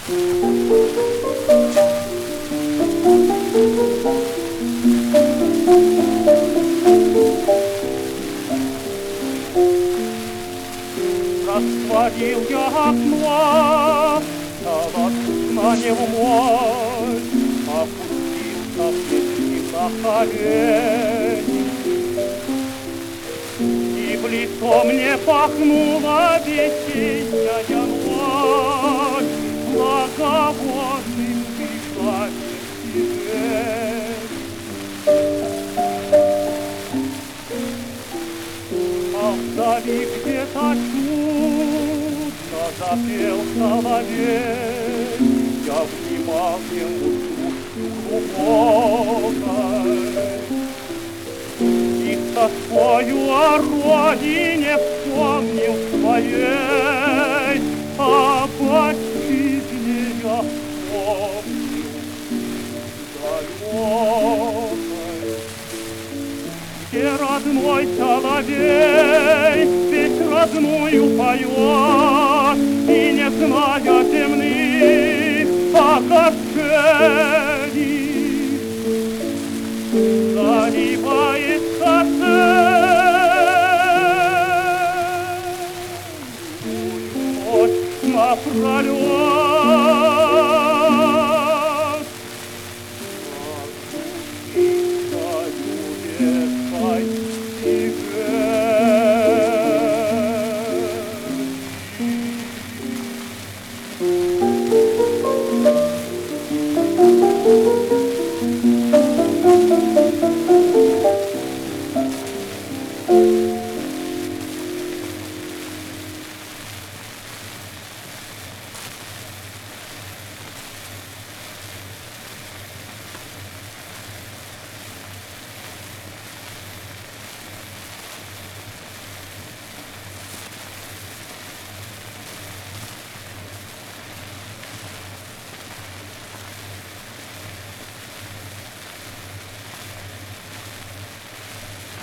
Растворил я окно, стало тучно не в мой, опустился в печи на колени. И в лицо мне пахнула весенняя ночь, благовонным дыханием сирени. А вдали где-то чудно запел соловей, я внимал ему душу глубокой. И с тоскою о родине вспомнил своей, об отчизне я вспомнил далекой. Где родной соловей песнь родную поет, и не зная земных огорчений, заливается целую ночь напролет. Thank you.